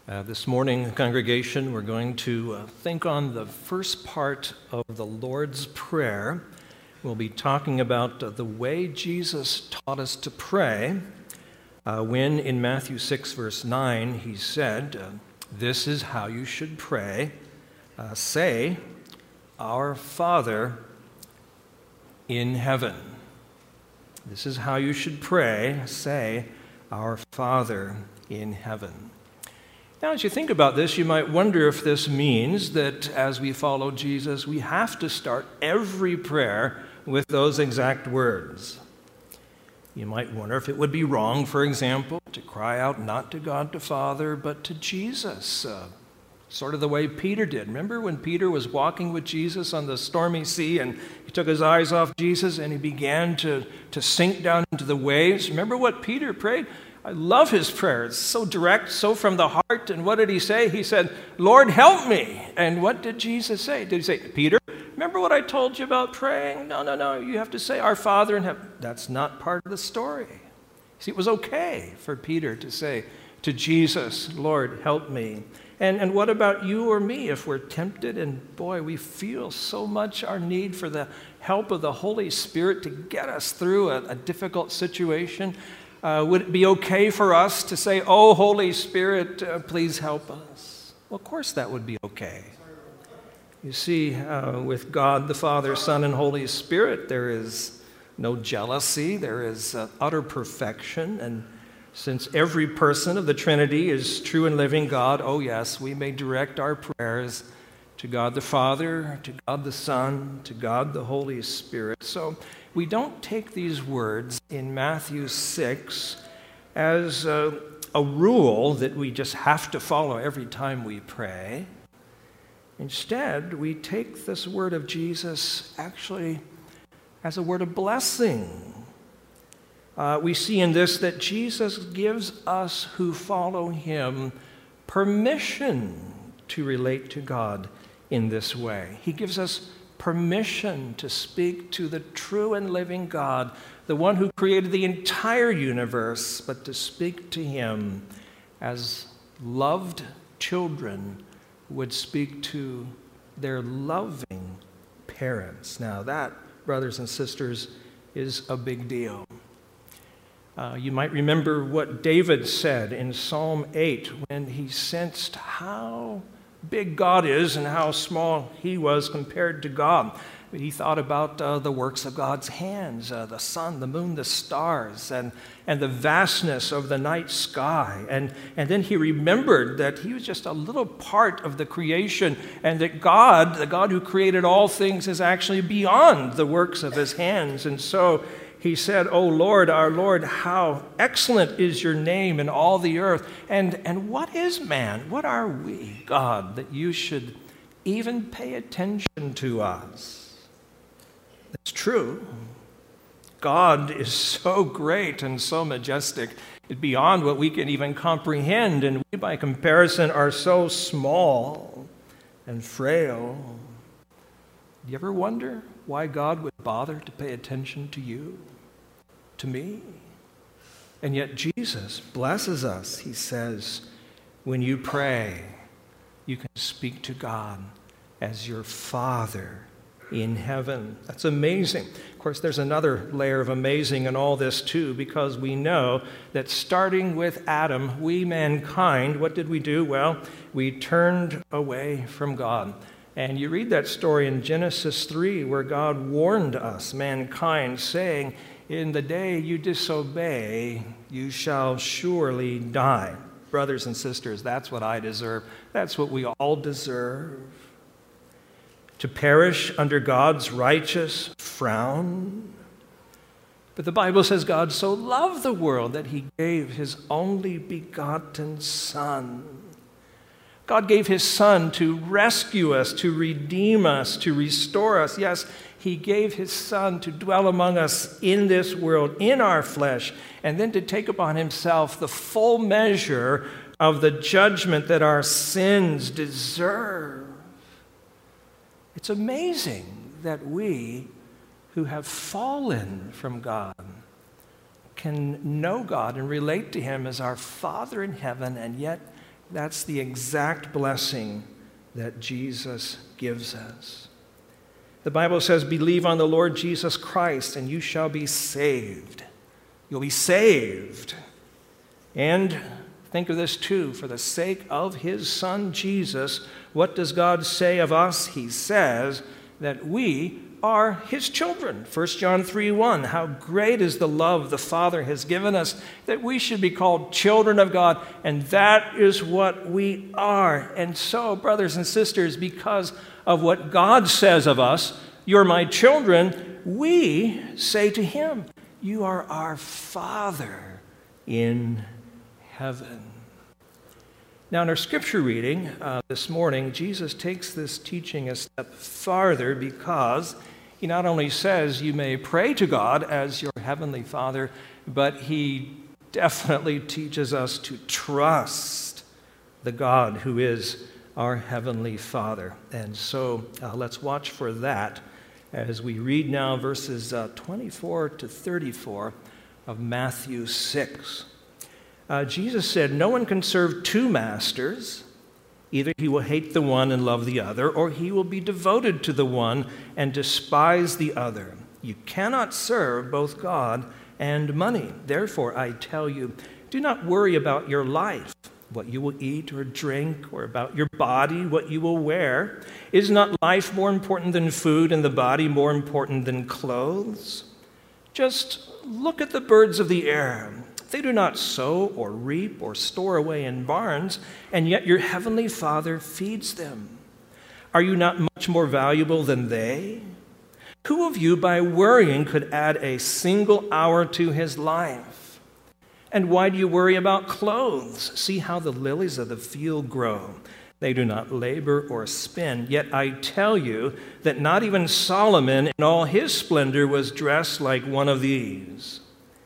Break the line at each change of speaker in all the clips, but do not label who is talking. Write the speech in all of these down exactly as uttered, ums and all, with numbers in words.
Uh, this morning, congregation, we're going to uh, think on the first part of the Lord's Prayer. We'll be talking about uh, the way Jesus taught us to pray uh, when in Matthew six, verse nine, he said, uh, this is how you should pray. Uh, say, Our Father in heaven. This is how you should pray. Say, Our Father in heaven. Now, as you think about this, you might wonder if this means that as we follow Jesus, we have to start every prayer with those exact words. You might wonder if it would be wrong, for example, to cry out not to God the Father, but to Jesus, uh, sort of the way Peter did. Remember when Peter was walking with Jesus on the stormy sea and he took his eyes off Jesus and he began to, to sink down into the waves? Remember what Peter prayed? I love his prayer. It's so direct, so from the heart. And what did he say? He said, Lord, help me. And what did Jesus say? Did he say, Peter, remember what I told you about praying? No, no, no. You have to say, Our Father in heaven. That's not part of the story. See, it was okay for Peter to say to Jesus, Lord, help me. And, and what about you or me if we're tempted and, boy, we feel so much our need for the help of the Holy Spirit to get us through a, a difficult situation? Uh, would it be okay for us to say, oh, Holy Spirit, uh, please help us? Well, of course that would be okay. You see, uh, with God, the Father, Son, and Holy Spirit, there is no jealousy. There is uh, utter perfection. And since every person of the Trinity is true and living God, oh, yes, we may direct our prayers to God the Father, to God the Son, to God the Holy Spirit. So we don't take these words in Matthew six as a, a rule that we just have to follow every time we pray. Instead, we take this word of Jesus actually as a word of blessing. Uh, we see in this that Jesus gives us who follow him permission to relate to God in this way. He gives us permission to speak to the true and living God, the one who created the entire universe, but to speak to him as loved children would speak to their loving parents. Now that, brothers and sisters, is a big deal. Uh, you might remember what David said in Psalm eight when he sensed how big God is and how small he was compared to God. He thought about uh, the works of God's hands, uh, the sun, the moon, the stars, and, and the vastness of the night sky. And, and then he remembered that he was just a little part of the creation and that God, the God who created all things, is actually beyond the works of his hands. And so he said, O Lord, our Lord, how excellent is your name in all the earth. And, and what is man? What are we, God, that you should even pay attention to us? It's true. God is so great and so majestic, it's beyond what we can even comprehend. And we, by comparison, are so small and frail. Do you ever wonder why God would bother to pay attention to you, to me? And yet Jesus blesses us. He says, when you pray, you can speak to God as your Father in heaven. That's amazing. Of course, there's another layer of amazing in all this too, because we know that starting with Adam, we mankind, what did we do? Well, we turned away from God. And you read that story in Genesis three where God warned us, mankind, saying, in the day you disobey, you shall surely die. Brothers and sisters, that's what I deserve. That's what we all deserve. To perish under God's righteous frown. But the Bible says God so loved the world that he gave his only begotten Son. God gave his Son to rescue us, to redeem us, to restore us. Yes, he gave his Son to dwell among us in this world, in our flesh, and then to take upon himself the full measure of the judgment that our sins deserve. It's amazing that we, who have fallen from God, can know God and relate to him as our Father in heaven, and yet That's the exact blessing that Jesus gives us. The Bible says, believe on the Lord Jesus Christ and you shall be saved. You'll be saved. And think of this too, for the sake of his Son Jesus, what does God say of us? He says that we are his children. First John three one, how great is the love the Father has given us that we should be called children of God, and that is what we are. And so, brothers and sisters, because of what God says of us, you're my children, we say to him, you are our Father in heaven. Now, in our scripture reading uh, this morning, Jesus takes this teaching a step farther because he not only says you may pray to God as your heavenly Father, but he definitely teaches us to trust the God who is our heavenly Father. And so uh, let's watch for that as we read now verses uh, twenty-four to thirty-four of Matthew six. Uh, Jesus said, no one can serve two masters. Either he will hate the one and love the other, or he will be devoted to the one and despise the other. You cannot serve both God and money. Therefore, I tell you, do not worry about your life, what you will eat or drink, or about your body, what you will wear. Is not life more important than food, and the body more important than clothes? Just look at the birds of the air. They do not sow or reap or store away in barns, and yet your heavenly Father feeds them. Are you not much more valuable than they? Who of you, by worrying, could add a single hour to his life? And why do you worry about clothes? See how the lilies of the field grow. They do not labor or spin. Yet I tell you that not even Solomon in all his splendor was dressed like one of these.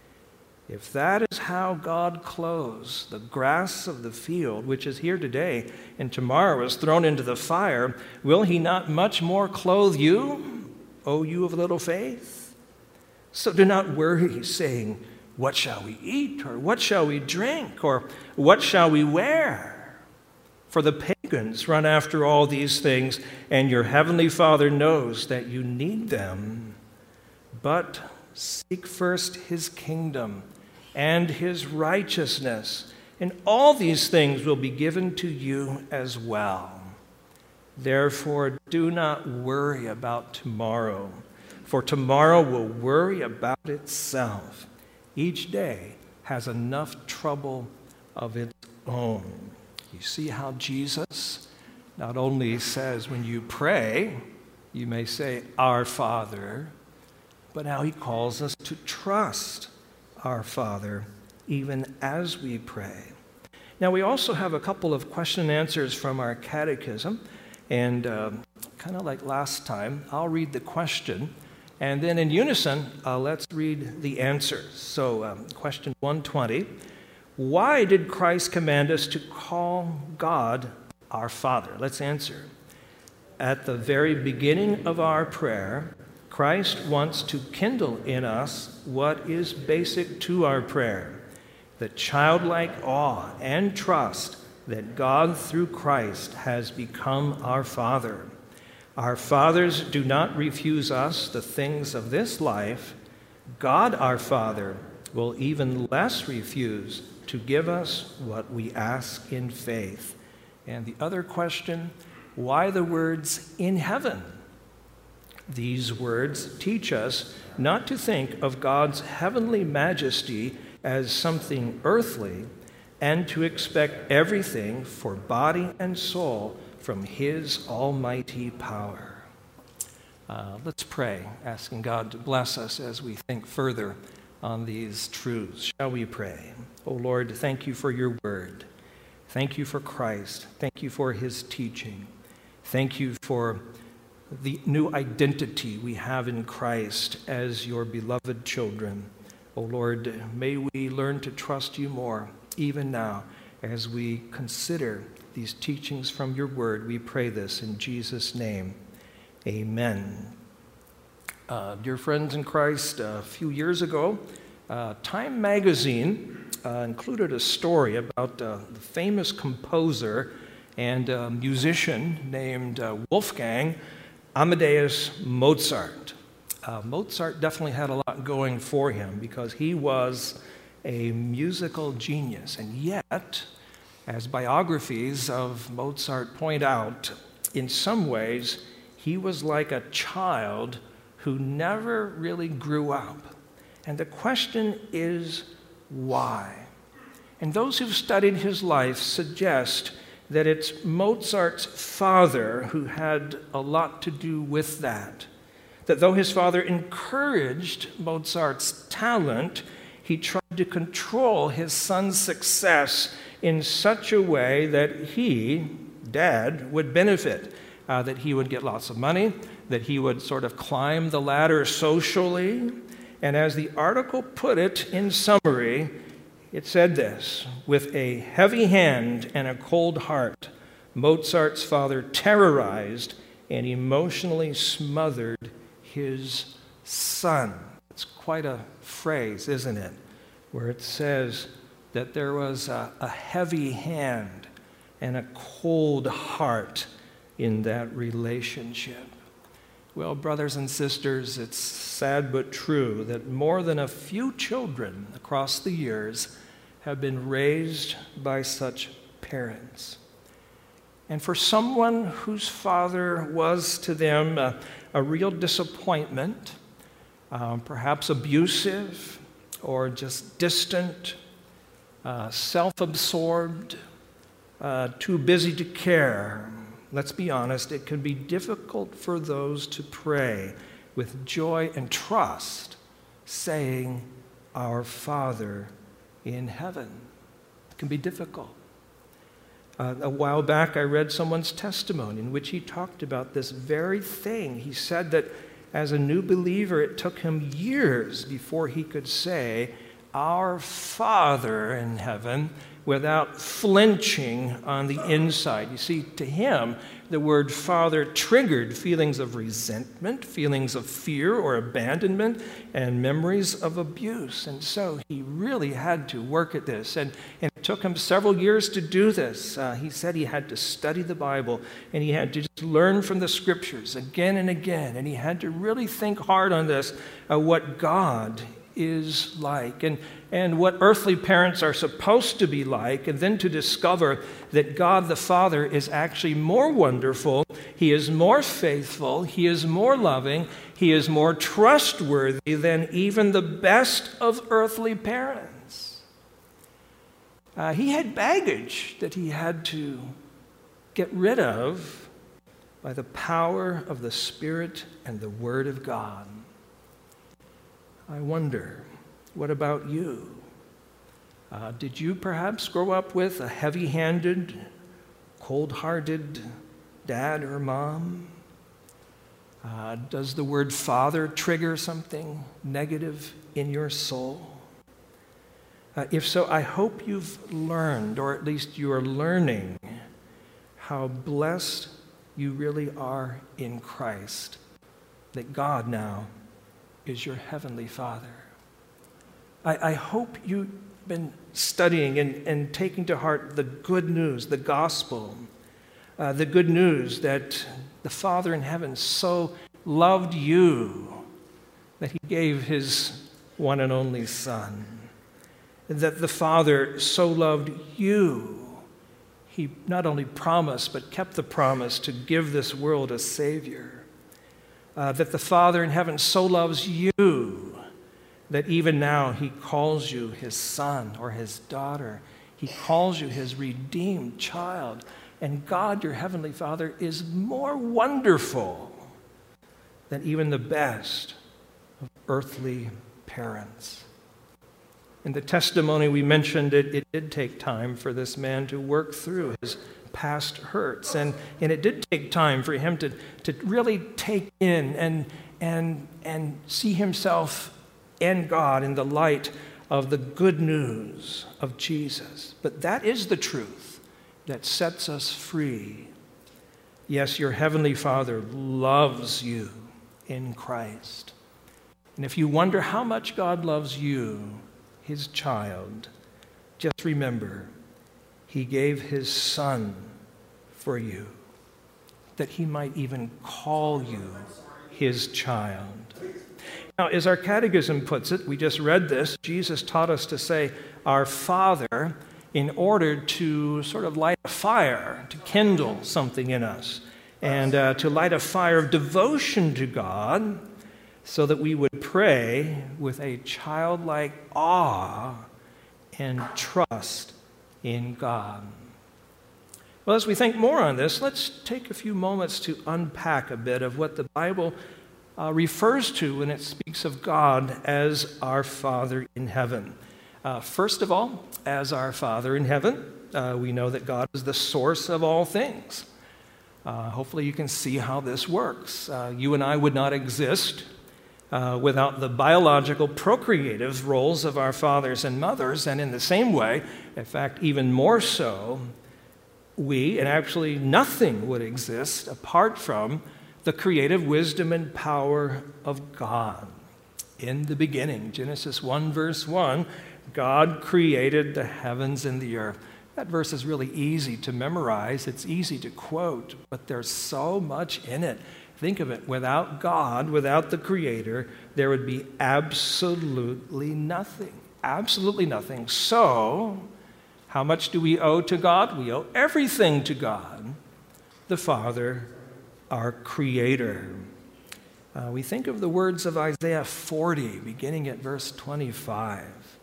If that is how God clothes the grass of the field, which is here today and tomorrow is thrown into the fire, will he not much more clothe you, O you of little faith? So do not worry, saying, what shall we eat, or what shall we drink, or what shall we wear? For the pagans run after all these things, and your heavenly Father knows that you need them. But seek first his kingdom and his righteousness, and all these things will be given to you as well. Therefore, do not worry about tomorrow, for tomorrow will worry about itself. Each day has enough trouble of its own. You see how Jesus not only says when you pray, you may say, Our Father, but now he calls us to trust our Father even as we pray. Now, we also have a couple of question and answers from our catechism, and uh, kind of like last time, I'll read the question, and then in unison, uh, let's read the answers. So, um, question one twenty, why did Christ command us to call God our Father? Let's answer. At the very beginning of our prayer, Christ wants to kindle in us what is basic to our prayer, the childlike awe and trust that God through Christ has become our Father. Our fathers do not refuse us the things of this life. God our Father will even less refuse to give us what we ask in faith. And the other question, why the words in heaven? These words teach us not to think of God's heavenly majesty as something earthly, and to expect everything for body and soul from his almighty power. Uh, let's pray, asking God to bless us as we think further on these truths. Shall we pray? Oh Lord, thank you for your word. Thank you for Christ. Thank you for his teaching. Thank you for the new identity we have in Christ as your beloved children. Oh Lord, may we learn to trust you more, even now, as we consider these teachings from your word. We pray this in Jesus' name. Amen. Uh, dear friends in Christ, a few years ago, uh, Time magazine uh, included a story about uh, the famous composer and uh, musician named uh, Wolfgang Amadeus Mozart. Uh, Mozart definitely had a lot going for him because he was a musical genius, and yet, as biographies of Mozart point out, in some ways, he was like a child who never really grew up. And the question is, why? And those who've studied his life suggest that it's Mozart's father who had a lot to do with that. That though his father encouraged Mozart's talent, he tried to control his son's success in such a way that he, Dad, would benefit, uh, that he would get lots of money, that he would sort of climb the ladder socially. And as the article put it in summary, it said this: with a heavy hand and a cold heart, Mozart's father terrorized and emotionally smothered his son. It's quite a phrase, isn't it? Where it says that there was a, a heavy hand and a cold heart in that relationship. Well, brothers and sisters, it's sad but true that more than a few children across the years have been raised by such parents. And for someone whose father was to them a, a real disappointment, um, perhaps abusive or just distant, uh, self-absorbed, uh, too busy to care, let's be honest, it can be difficult for those to pray with joy and trust, saying, "Our Father in heaven." It can be difficult. Uh, a while back, I read someone's testimony in which he talked about this very thing. He said that as a new believer, it took him years before he could say, "Our Father in heaven," without flinching on the inside. You see, to him, the word father triggered feelings of resentment, feelings of fear or abandonment, and memories of abuse. And so he really had to work at this. And, and it took him several years to do this. Uh, he said he had to study the Bible, and he had to just learn from the scriptures again and again. And he had to really think hard on this, uh, what God is like and, and what earthly parents are supposed to be like, and then to discover that God the Father is actually more wonderful, He is more faithful, He is more loving, He is more trustworthy than even the best of earthly parents. Uh, he had baggage that he had to get rid of by the power of the Spirit and the Word of God. I wonder, what about you? Uh, did you perhaps grow up with a heavy-handed, cold-hearted dad or mom? Uh, does the word father trigger something negative in your soul? Uh, if so, I hope you've learned, or at least you are learning, how blessed you really are in Christ, that God now is your heavenly Father. I, I hope you've been studying and, and taking to heart the good news, the gospel, uh, the good news that the Father in heaven so loved you that He gave His one and only Son, that the Father so loved you, He not only promised but kept the promise to give this world a Savior. Uh, that the Father in heaven so loves you that even now He calls you His son or His daughter. He calls you His redeemed child. And God, your heavenly Father, is more wonderful than even the best of earthly parents. In the testimony we mentioned, it, it did take time for this man to work through his past hurts. And, and it did take time for him to, to really take in and, and, and see himself and God in the light of the good news of Jesus. But that is the truth that sets us free. Yes, your heavenly Father loves you in Christ. And if you wonder how much God loves you, His child, just remember, he gave his Son for you, that he might even call you his child. Now, as our catechism puts it, we just read this, Jesus taught us to say, our Father, in order to sort of light a fire, to kindle something in us, and uh, to light a fire of devotion to God, so that we would pray with a childlike awe and trust in God. Well, as we think more on this, let's take a few moments to unpack a bit of what the Bible uh, refers to when it speaks of God as our Father in heaven. Uh, first of all, as our Father in heaven, uh, we know that God is the source of all things. Uh, hopefully you can see how this works. Uh, you and I would not exist uh, without the biological procreative roles of our fathers and mothers, and in the same way, in fact, even more so, we, and actually nothing would exist apart from the creative wisdom and power of God. In the beginning, Genesis one, verse one, God created the heavens and the earth. That verse is really easy to memorize. It's easy to quote, but there's so much in it. Think of it. Without God, without the Creator, there would be absolutely nothing. Absolutely nothing. So, how much do we owe to God? We owe everything to God, the Father, our Creator. Uh, we think of the words of Isaiah forty, beginning at verse twenty-five.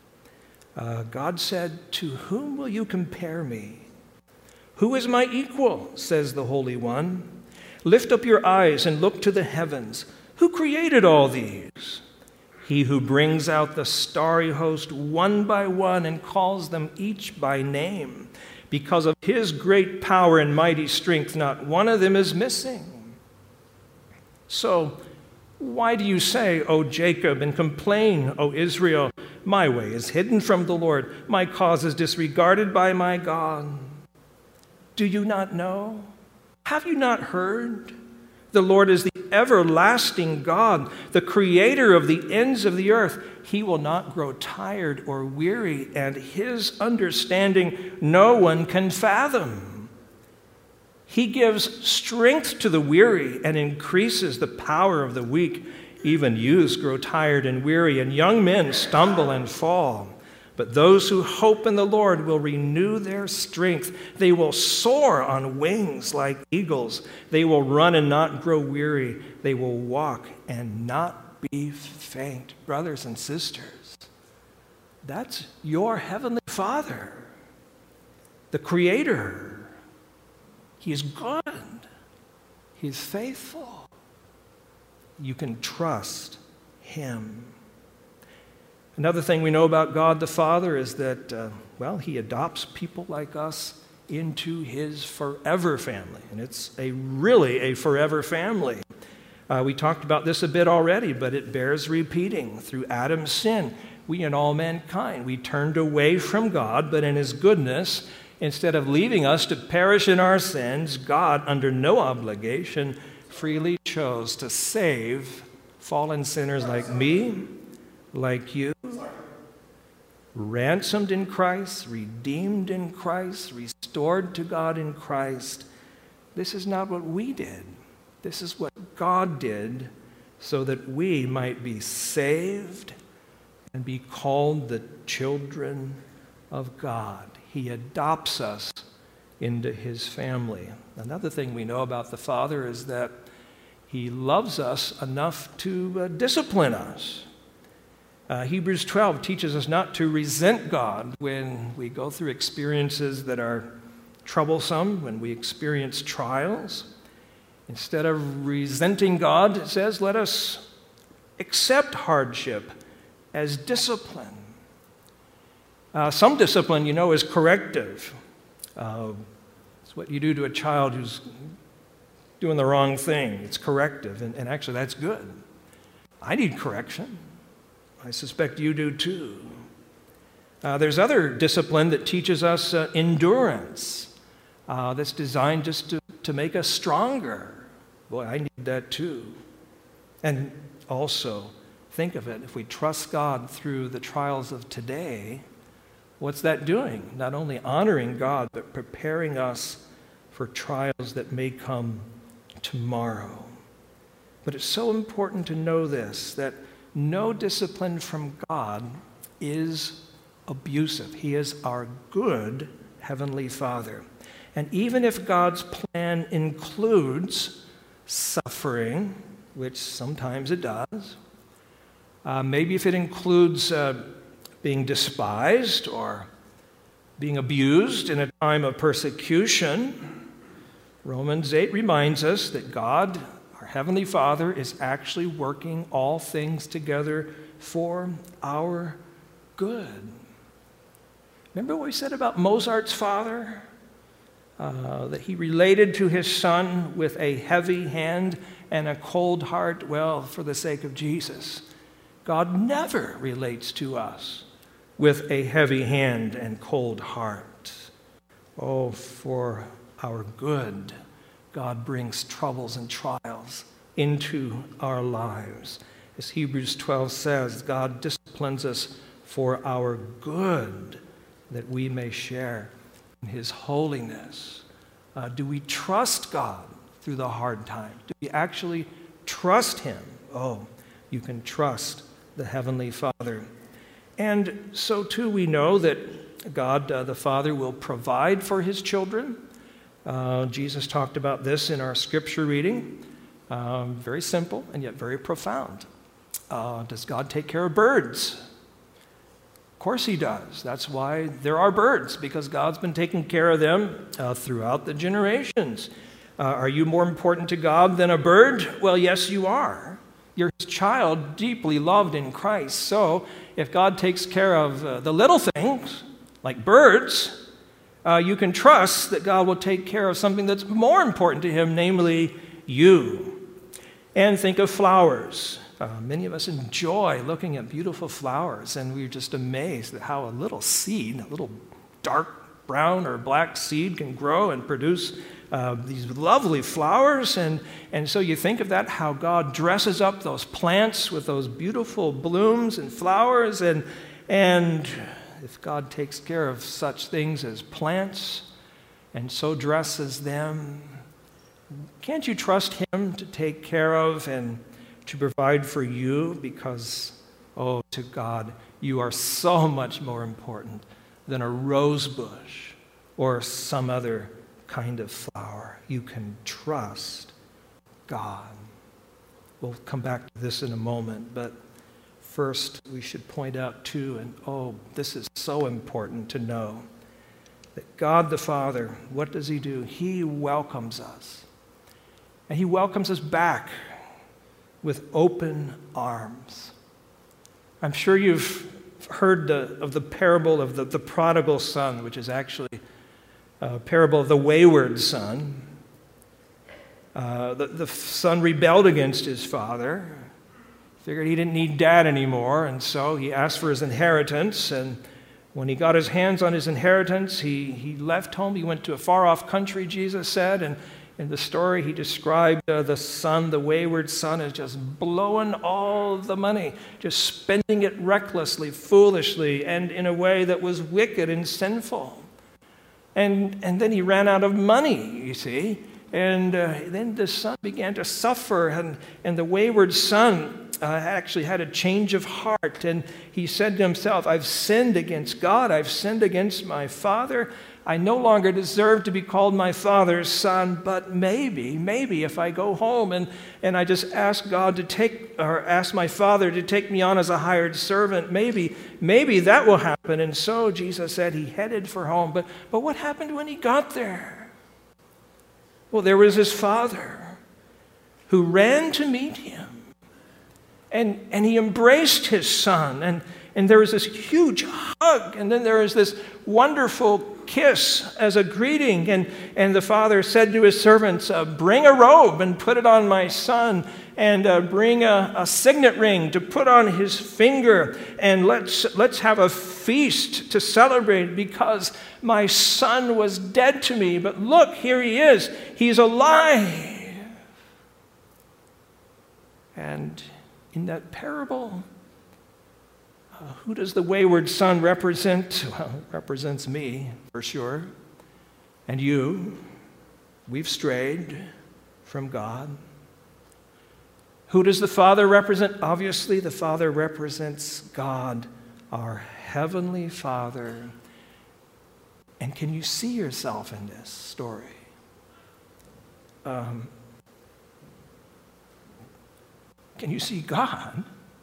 Uh, God said, "To whom will you compare me? Who is my equal?" says the Holy One. "Lift up your eyes and look to the heavens. Who created all these? He who brings out the starry host one by one and calls them each by name. Because of his great power and mighty strength, not one of them is missing. So, why do you say, O Jacob, and complain, O Israel, my way is hidden from the Lord, my cause is disregarded by my God? Do you not know? Have you not heard? The Lord is the everlasting God, the creator of the ends of the earth. He will not grow tired or weary, and his understanding no one can fathom. He gives strength to the weary and increases the power of the weak. Even youths grow tired and weary, and young men stumble and fall. But those who hope in the Lord will renew their strength. They will soar on wings like eagles. They will run and not grow weary. They will walk and not be faint. Brothers and sisters, that's your heavenly Father, the Creator. He's good. He's faithful. You can trust him. Another thing we know about God the Father is that, uh, well, he adopts people like us into his forever family. And it's a really a forever family. Uh, we talked about this a bit already, but it bears repeating. Through Adam's sin, we and all mankind, we turned away from God, but in his goodness, instead of leaving us to perish in our sins, God, under no obligation, freely chose to save fallen sinners like me, like you, ransomed in Christ, redeemed in Christ, restored to God in Christ. This is not what we did. This is what God did so that we might be saved and be called the children of God. He adopts us into his family. Another thing we know about the Father is that he loves us enough to uh, discipline us. Uh, Hebrews twelve teaches us not to resent God when we go through experiences that are troublesome, when we experience trials. Instead of resenting God, it says, let us accept hardship as discipline. Uh, some discipline, you know, is corrective. Uh, it's what you do to a child who's doing the wrong thing. It's corrective, and, and actually that's good. I need correction. I suspect you do too. Uh, there's other discipline that teaches us uh, endurance uh, that's designed just to, to make us stronger. Boy, I need that too. And also, think of it, if we trust God through the trials of today, What's that doing? Not only honoring God, but preparing us for trials that may come tomorrow. But it's so important to know this, that no discipline from God is abusive. He is our good Heavenly Father. And even if God's plan includes suffering, which sometimes it does, uh, maybe if it includes uh, being despised or being abused in a time of persecution, Romans eight reminds us that God, our Heavenly Father, is actually working all things together for our good. Remember what we said about Mozart's father? Uh, that he related to his son with a heavy hand and a cold heart. Well, for the sake of Jesus, God never relates to us with a heavy hand and cold heart. Oh, for our good, God brings troubles and trials into our lives. As Hebrews twelve says, God disciplines us for our good, that we may share in His holiness. Uh, do we trust God through the hard times? Do we actually trust Him? Oh, you can trust the Heavenly Father. And so, too, we know that God, uh, the Father, will provide for His children. Uh, Jesus talked about this in our scripture reading. Um, very simple and yet very profound. Uh, does God take care of birds? Of course He does. That's why there are birds, because God's been taking care of them uh, throughout the generations. Uh, are you more important to God than a bird? Well, yes, you are. You're His child, deeply loved in Christ. So if God takes care of uh, the little things, like birds, uh, you can trust that God will take care of something that's more important to Him, namely you. And think of flowers. Uh, many of us enjoy looking at beautiful flowers, and we're just amazed at how a little seed, a little dark brown or black seed can grow and produce uh, these lovely flowers. And, and so you think of that, how God dresses up those plants with those beautiful blooms and flowers. And, and if God takes care of such things as plants and so dresses them, can't you trust Him to take care of and to provide for you? Because, oh, to God, you are so much more important than a rose bush or some other kind of flower. You can trust God. We'll come back to this in a moment, but first we should point out too, and oh, this is so important to know, that God the Father, what does He do? He welcomes us. And He welcomes us back with open arms. I'm sure you've heard the, of the parable of the, the prodigal son, which is actually a parable of the wayward son. Uh, the, the son rebelled against his father, figured he didn't need dad anymore, and so he asked for his inheritance. And when he got his hands on his inheritance, he, he left home. He went to a far-off country, Jesus said, and in the story, he described uh, the son, the wayward son, as just blowing all the money, just spending it recklessly, foolishly, and in a way that was wicked and sinful. And, and then he ran out of money, you see. And uh, then the son began to suffer, and, and the wayward son uh, actually had a change of heart. And he said to himself, I've sinned against God, I've sinned against my father. I no longer deserve to be called my father's son, but maybe, maybe if I go home and, and I just ask God to take, or ask my father to take me on as a hired servant, maybe, maybe that will happen. And so Jesus said he headed for home. But, but what happened when he got there? Well, there was his father who ran to meet him. And, and he embraced his son. And, and there was this huge hug. And then there was this wonderful kiss as a greeting. And, and the father said to his servants, uh, bring a robe and put it on my son. And uh, bring a, a signet ring to put on his finger. And let's, let's have a feast to celebrate, because my son was dead to me. But look, here he is. He's alive. And in that parable, Uh, who does the wayward son represent? Well, it represents me, for sure. And you. We've strayed from God. Who does the Father represent? Obviously, the Father represents God, our Heavenly Father. And can you see yourself in this story? Um, can you see God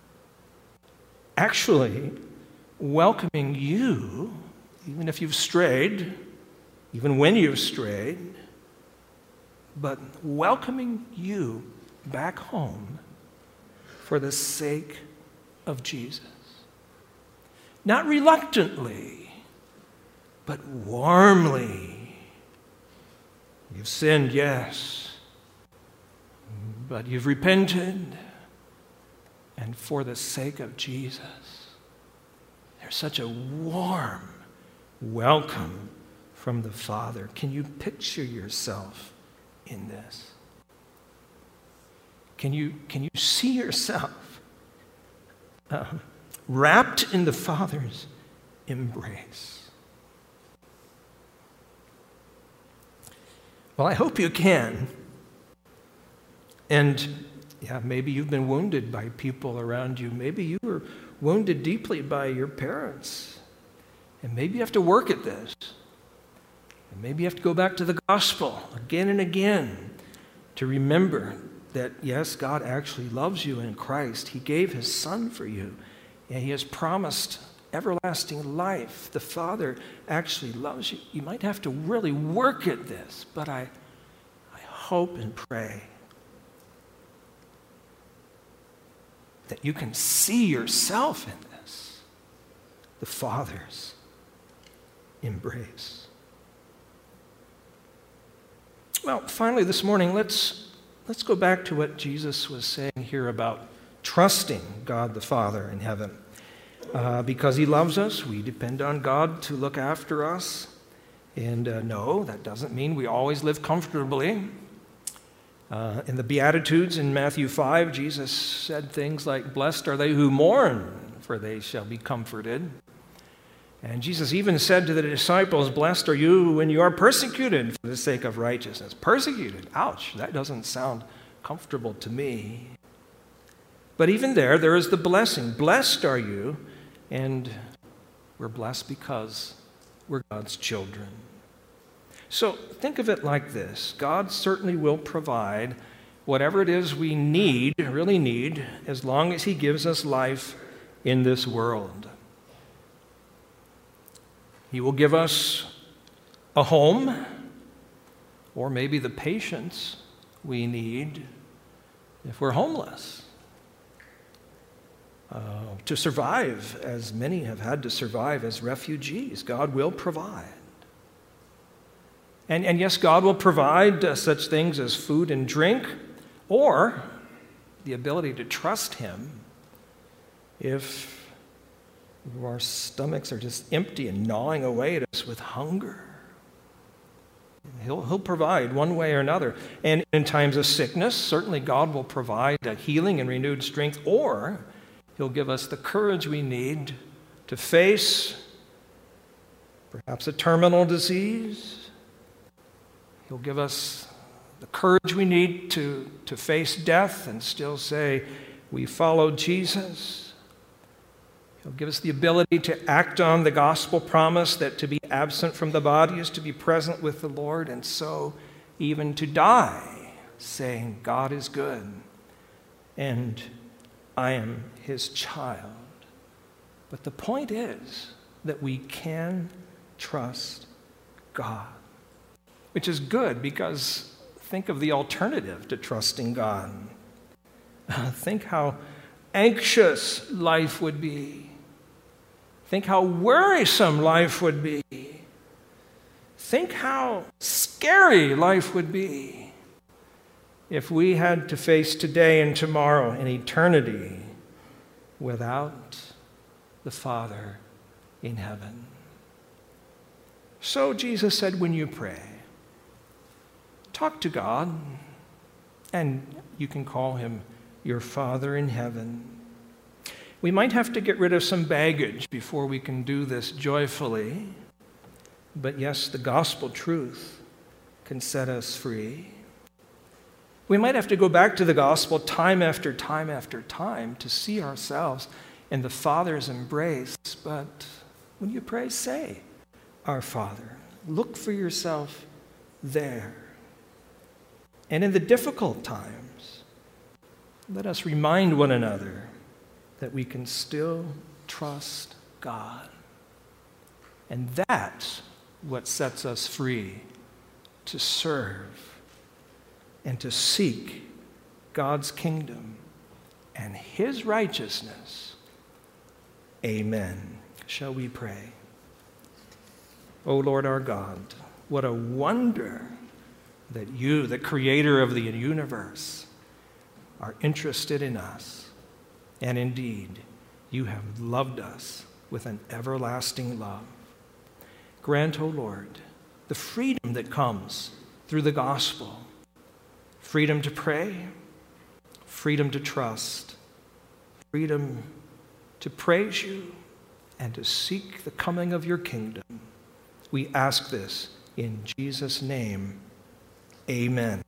actually welcoming you, even if you've strayed, even when you've strayed, but welcoming you back home for the sake of Jesus? Not reluctantly, but warmly. You've sinned, yes, but you've repented, and for the sake of Jesus, there's such a warm welcome from the Father. Can you picture yourself in this? Can you, can you see yourself uh, wrapped in the Father's embrace? Well, I hope you can. And yeah, maybe you've been wounded by people around you. Maybe you were wounded deeply by your parents. And maybe you have to work at this. And maybe you have to go back to the gospel again and again to remember that, yes, God actually loves you in Christ. He gave his Son for you, and he has promised everlasting life. The Father actually loves you. You might have to really work at this, but I, I hope and pray that you can see yourself in this, the Father's embrace. Well, finally this morning, let's, let's go back to what Jesus was saying here about trusting God the Father in heaven. Uh, because he loves us, we depend on God to look after us. And uh, no, that doesn't mean we always live comfortably. Uh, in the Beatitudes in Matthew five, Jesus said things like, "Blessed are they who mourn, for they shall be comforted." And Jesus even said to the disciples, "Blessed are you when you are persecuted for the sake of righteousness." Persecuted, ouch, that doesn't sound comfortable to me. But even there, there is the blessing. Blessed are you, and we're blessed because we're God's children. So think of it like this. God certainly will provide whatever it is we need, really need, as long as he gives us life in this world. He will give us a home, or maybe the patience we need if we're homeless. Uh, to survive, as many have had to survive as refugees, God will provide. And, and yes, God will provide uh, such things as food and drink, or the ability to trust him if our stomachs are just empty and gnawing away at us with hunger. He'll, he'll provide one way or another. And in times of sickness, certainly God will provide a healing and renewed strength, or he'll give us the courage we need to face perhaps a terminal disease. He'll give us the courage we need to, to face death and still say, we followed Jesus. He'll give us the ability to act on the gospel promise that to be absent from the body is to be present with the Lord, and so even to die, saying, God is good, and I am his child. But the point is that we can trust God, which is good, because think of the alternative to trusting God. Uh, think how anxious life would be. Think how worrisome life would be. Think how scary life would be if we had to face today and tomorrow and eternity without the Father in heaven. So Jesus said, when you pray, talk to God, and you can call him your Father in heaven. We might have to get rid of some baggage before we can do this joyfully. But yes, the gospel truth can set us free. We might have to go back to the gospel time after time after time to see ourselves in the Father's embrace. But when you pray, say, "Our Father." Look for yourself there. And in the difficult times, let us remind one another that we can still trust God. And that's what sets us free to serve and to seek God's kingdom and his righteousness. Amen. Shall we pray? O Lord our God, what a wonder that you, the creator of the universe, are interested in us. And indeed, you have loved us with an everlasting love. Grant, O Lord, the freedom that comes through the gospel, freedom to pray, freedom to trust, freedom to praise you, and to seek the coming of your kingdom. We ask this in Jesus' name. Amen.